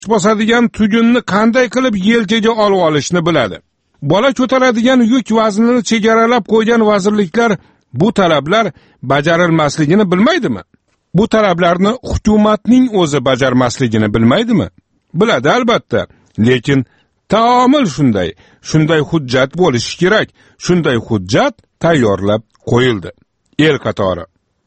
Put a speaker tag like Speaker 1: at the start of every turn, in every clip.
Speaker 1: bosadigan tugunni qanday qilib yelkaga olib olishni biladi. Bola ko'taradigan yuk vaznini chegaralab qo'ygan vazirliklar bu talablar bajarilmasligini bilmaydimi? Bu talablarni hukumatning o'zi bajarmasligini bilmaydimi? Biladi albatta, lekin taomil shunday hujjat bo'lishi kerak. Shunday hujjat tayyorlab qo'yildi. El qatori.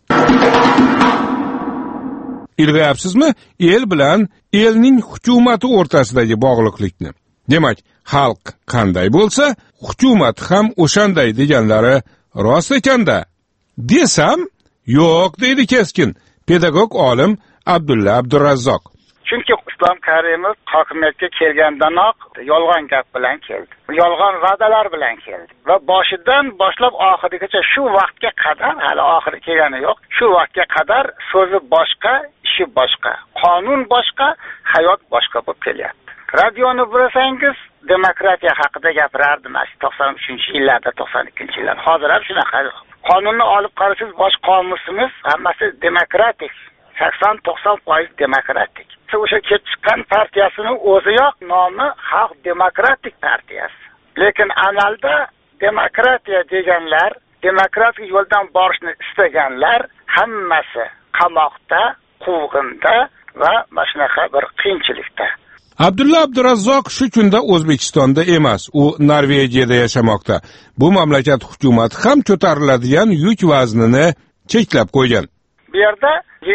Speaker 1: Ilg'ayapsizmi? El bilan elning hukumati o'rtasidagi bog'liqlikni. Demak, xalq qanday bo'lsa, hukumat ham o'shanday deganlari rost ekanda. Desam, yo'q deydi keskin pedagog olim Abdulla Abdurazzoq.
Speaker 2: Chunki Islom Karimov hokimiyatga kelgandanoq yolg'on gap bilan keldi. Yolg'on va'dalar bilan keldi. Va boshidan boshlab oxirigacha shu vaqtga qadar, hali oxiri kelgani yo'q, shu vaqtga qadar so'zi boshqa, ishi boshqa, qonun boshqa, hayot boshqa bo'lib kelyapti. Radioni bilsangiz, demokratiya haqida gapirardi 93-yillarda, 92-yillarda. Hozir ham shunaqa. Qonunni olib qarasangiz, bosh qomusimiz hammasi demokratik. 80-90% demokratik. O'sha kelib chiqqan partiyasining o'ziyoq nomi Xalq demokratik partiyasi. Lekin amalda demokratiya deganlar, demokratik yo'ldan borishni istaganlar hammasi qamoqda, quvg'inda va mana shunaqa bir qiyinchilikda.
Speaker 1: Abdulla Abdurazzoq shu kunda O'zbekistonda emas, u Norvegiyada yashamoqda. Bu mamlakat hukumati ham ko'tariladigan yuk vaznini cheklab qo'ygan.
Speaker 2: Bu yerda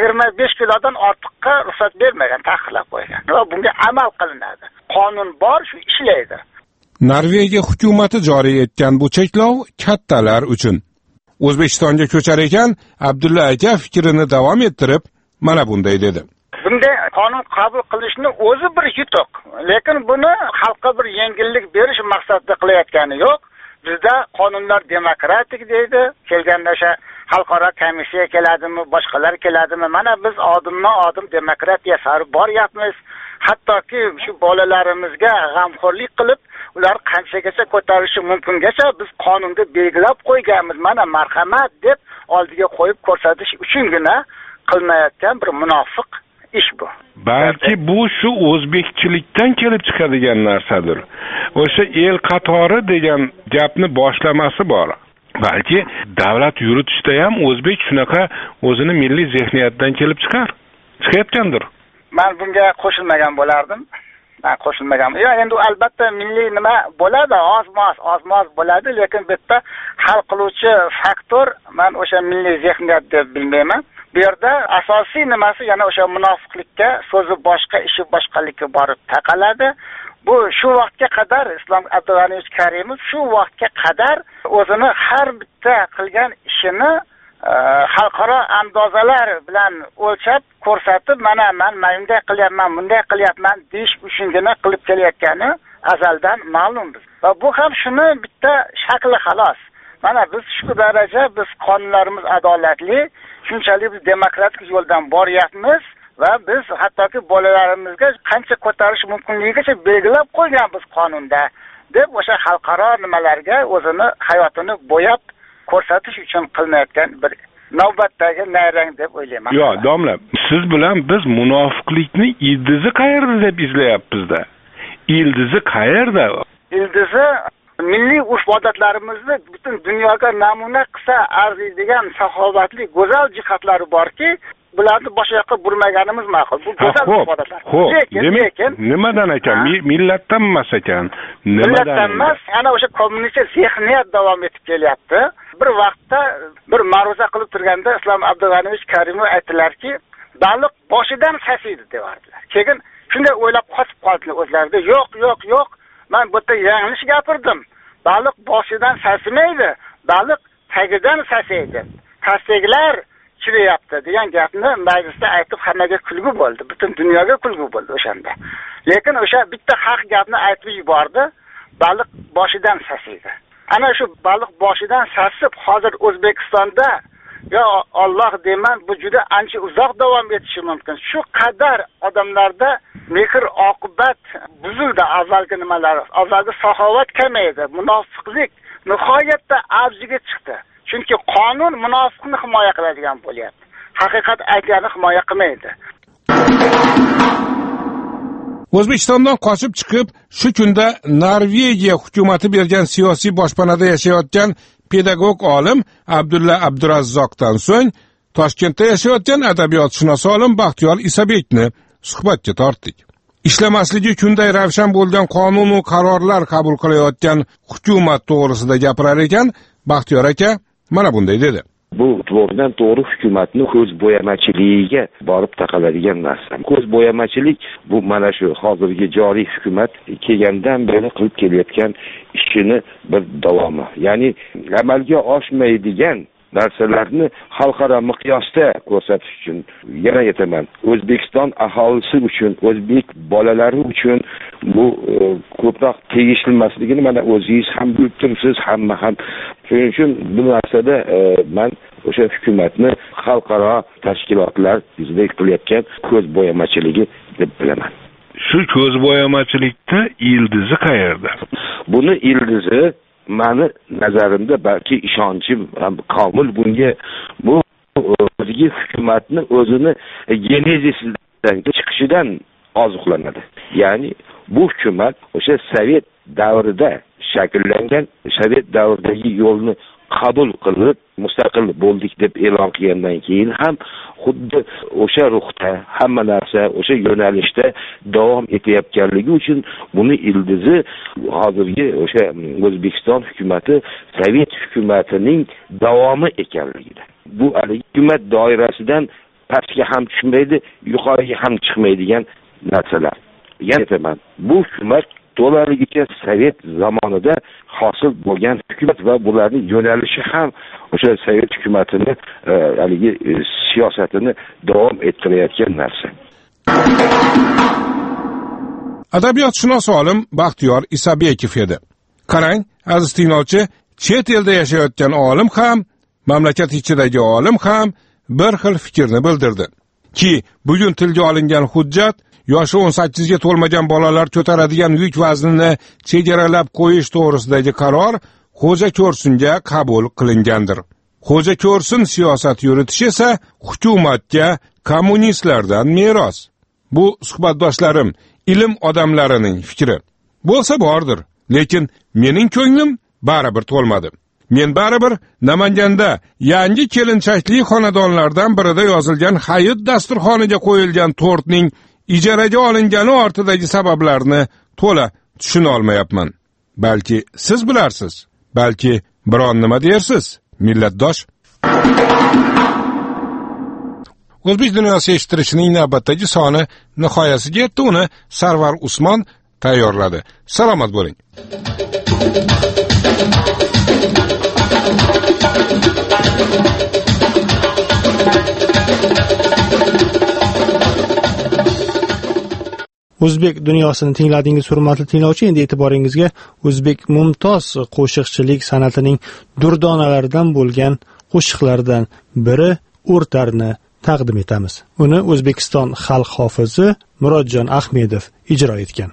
Speaker 2: 25 kilodan ortiqqa ruxsat bermagan, taqiqlab qo'ygan. Va bunga amal qilinadi. Qonun bor, shu ishlaydi.
Speaker 1: Norvegiya hukumati joriy etgan bu cheklov kattalar uchun. O'zbekistonga ko'char ekan, Abdulla aka fikrini davom ettirib, mana bunday dedi.
Speaker 2: Bunday qonun qabul qilishni o'zi bir yutuq. Lekin buni xalqqa bir yengillik berish maqsadida qilayotgani yo'q. Bizda qonunlar demokratik deydi. Kelganda o'sha xalqaro komissiya keladimi, boshqalar keladimi? Mana biz odimma-odim demokratiya sari boryapmiz. Hattoki shu bolalarimizga g'amxo'rlik qilib, ular qanchagacha ko'tarishi mumkingacha biz qonunda belgilab qo'yganmiz. Mana marhamat deb oldiga qo'yib ko'rsatish uchungina qilmayotgan bir munofiq ish bu.
Speaker 1: Balki bu shu o'zbekchilikdan kelib chiqadigan narsadir. O'sha el qatori degan gapni boshlamasi bor. Balki davlat yuritishda ham o'zbek shunaqa o'zini milliy zehniyatdan kelib chiqayotgandir.
Speaker 2: Men bunga qo'shilmagan bo'lardim. Men qo'shilmagan. Endi albatta milliy nima bo'ladi, ozmoz bo'ladi, lekin bu yerda hal qiluvchi faktor men o'sha milliy zehniyat deb bilmayman. Bu yerda asosiy nimasi yana o'sha munofiqlikka, so'zi boshqa, ishi boshqalikka borib taqaladi. Bu shu vaqtga qadar Islom Abdug'aniyevich Karimov shu vaqtga qadar o'zini har bitta qilgan ishini xalqaro andozalar bilan o'lchab ko'rsatib, mana men bunday qilyapman, bunday qilyapman deyish uchungina qilib kelayotgani azaldan ma'lumdir. Va bu ham shuni bitta shakli xolos. Mana biz shu daraja biz qonunlarimiz adolatli, shunchalik biz demokratik yo'ldan boryapmiz va biz hattoki bolalarimizga qancha ko'tarish mumkinligigacha belgilab qo'yganmiz qonunda deb o'sha xalqaro nimalarga o'zini hayotini bo'yab ko'rsatish uchun qilinayotgan bir navbatdagi nayrang deb o'ylayman.
Speaker 1: Yo'q, domla, siz bilan biz munofiqlikni ildizi qayerda deb izlayapmiz-da. Ildizi qayerda?
Speaker 2: Ildizi milliy urf-odatlarimizni butun dunyoga namuna qilsa arziydigan saxovatli go'zal jihatlari borki, bularni boshqa yoqqa burmaganimiz ma'qul. Bu go'zal urf-odatlar.
Speaker 1: Lekin nimadan ekan? Millatdan emas ekan.
Speaker 2: Millatdan emas, ana o'sha kommunist zehniyat davom etib kelyapti. Bir vaqtda bir ma'ruza qilib turganda Islom Abdug'aniyevich Karimov aytdilarki, baliq boshidan sasiydi devardilar. Keyin shunday o'ylab qotib qoldilar o'zlarida. Yo'q. Men bu yerda yanglish gapirdim. Baliq boshidan sasimaydi, baliq tagidan sasiydi. Tasdiklar chiryapti degan gapni majlisda aytib hammaga kulgu bo'ldi. Butun dunyoga kulgu bo'ldi o'shanda. Lekin o'sha bitta haq gapni aytib yubordi. Baliq boshidan sasiydi. Ana shu baliq boshidan sasib hozir O'zbekistonda yo Alloh deyman, bu juda ancha uzoq davom etishi mumkin. Shu qadar odamlarda mehr oqibat buzildi, avvalgi nimalar, avvalgi saxovat kamaydi, munofiqlik nihoyatda avjiga chiqdi. Chunki qonun munofiqni himoya qiladigan bo'lyapti. Haqiqat aytgani himoya qilmaydi.
Speaker 1: O'zbekistondan qochib chiqib, shu kunda Norvegiya hukumati bergan siyosiy boshpanada yashayotgan pedagog olim Abdulla Abdurazzoqdan so'ng Toshkentda yashayotgan adabiyotshunos olim Baxtiyor Isabekni suhbatga tortdik. Ishlamasligi kunday ravshan bo'lgan qonun va qarorlar qabul qilayotgan hukumat to'g'risida gapirar ekan, Baxtiyor aka mana bunday dedi.
Speaker 3: Bu to'g'ridan to'g'ri hukumatning ko'zbo'yamachiligiga borib taqaladigan narsa. Ko'zbo'yamachilik bu mana shu hozirgi joriy hukumat kelgandan beri qilib kelayotgan ishini bir davomi. Ya'ni amalga oshmaydigan narsalarni xalqaro miqyosda ko'rsatish uchun, yana aytaman, O'zbekiston aholisi uchun, o'zbek bolalari uchun bu ko'proq tegishilmasligini mana o'zingiz ham bilib turibsiz, hamma ham. Shuning uchun bu narsada men o'sha hukumatni xalqaro tashkilotlar yuzida qilayotgan ko'zbo'yamachiligi deb bilaman.
Speaker 1: Shu ko'zbo'yamachilikda ildizi qayerda? Buni
Speaker 3: ildizi meni nazarimda balki ishonchim komil bunga bu o'zgi hukumatni o'zini genezisidan chiqishidan oziqlanadi. Ya'ni bu hukumat o'sha Sovet davrida shakllangan, Sovet davridagi yo'lni qabul qilib mustaqil bo'ldik deb e'lon qilgandan keyin ham xuddi o'sha ruhda, hamma narsa o'sha yo'nalishda davom etayotganligi uchun buni ildizi hozirgi o'sha O'zbekiston hukumati Sovet hukumatining davomi ekanligida. Bu hukumat doirasidan pastga ham tushmaydi, yuqoriga ham chiqmaydigan narsalar. Yana aytaman, bu hukumat to'laligicha Sovet zamonida hosil bo'lgan hukumat va bularning yo'nalishi ham o'sha Sovet hukumatini haligi siyosatini davom ettirayotgan narsa.
Speaker 1: Adabiyotshunos olim Baxtiyor Isabekov edi. Qarang, aziz tinglovchi, chet elda yashayotgan olim ham, mamlakat ichidagi olim ham bir xil fikrni bildirdi. Ki bugun tilga olingan hujjat yoshi 18 ga to'lmagan bolalar ko'taradigan yuk vaznini chegaralab qo'yish to'g'risidagi qaror Xo'ja Ko'rsinga qabul qilingandir. Xo'ja Ko'rsin siyosat yuritish esa hukumatga kommunistlardan meros. Bu suhbatdoshlarim, ilm odamlarining fikri. Bo'lsa bordir, lekin mening ko'nglim baribir to'lmadi. Men baribir Namanganda yangi kelinchakli xonadonlardan birida yozilgan hayit dasturxoniga qo'yilgan tortning ijaraga olingani ortidagi sabablarni to'la tushuna olmayapman. Balki siz bilarsiz, balki biron nima dersiz, millatdosh. O'zbek dunyosi eshittirishining navbatdagi soni nihoyasiga yetdi. Uni Sarvar Usmon tayyorladi. Salomat bo'ling.
Speaker 4: O'zbek dunyosini tingladingiz, hurmatli tinglovchi. Endi e'tiboringizga o'zbek mumtoz qo'shiqchilik san'atining durdonalaridan bo'lgan qo'shiqlardan biri O'rtarni taqdim etamiz. Uni O'zbekiston xalq hofizi Murodjon Ahmedov ijro etgan.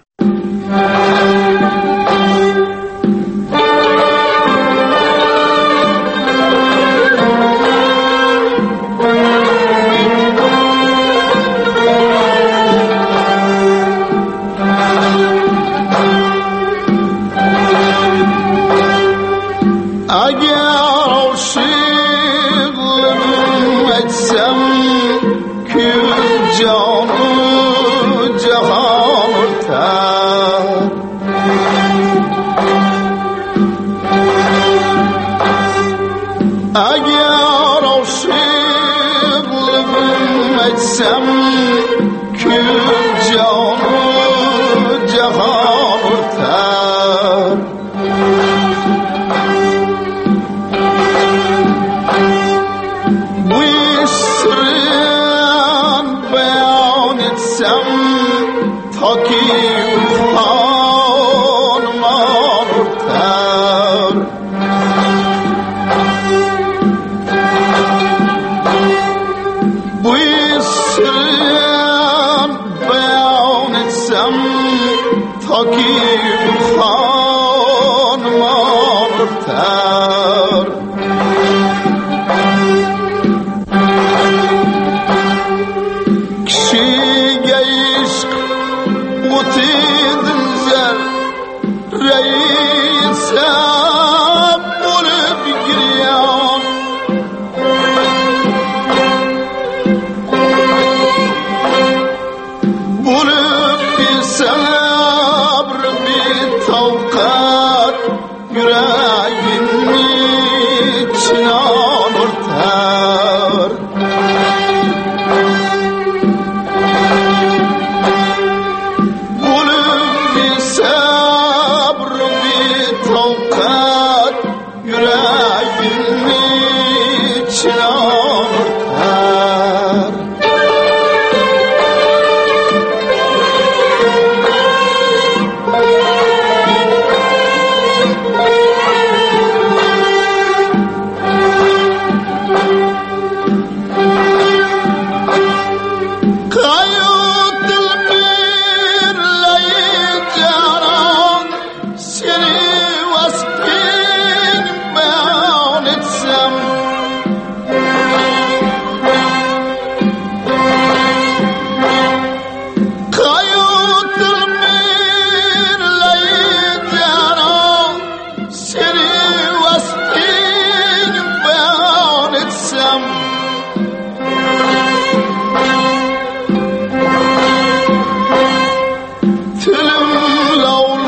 Speaker 5: sidinzer reise bulup giriyor. Bulup bir sabr bir tavkat yüreğimin içine alırtar. Bulup bir sabr bir tavkat yüreğimin içine alırtar.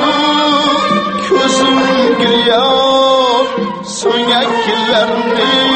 Speaker 5: So'ngaklarni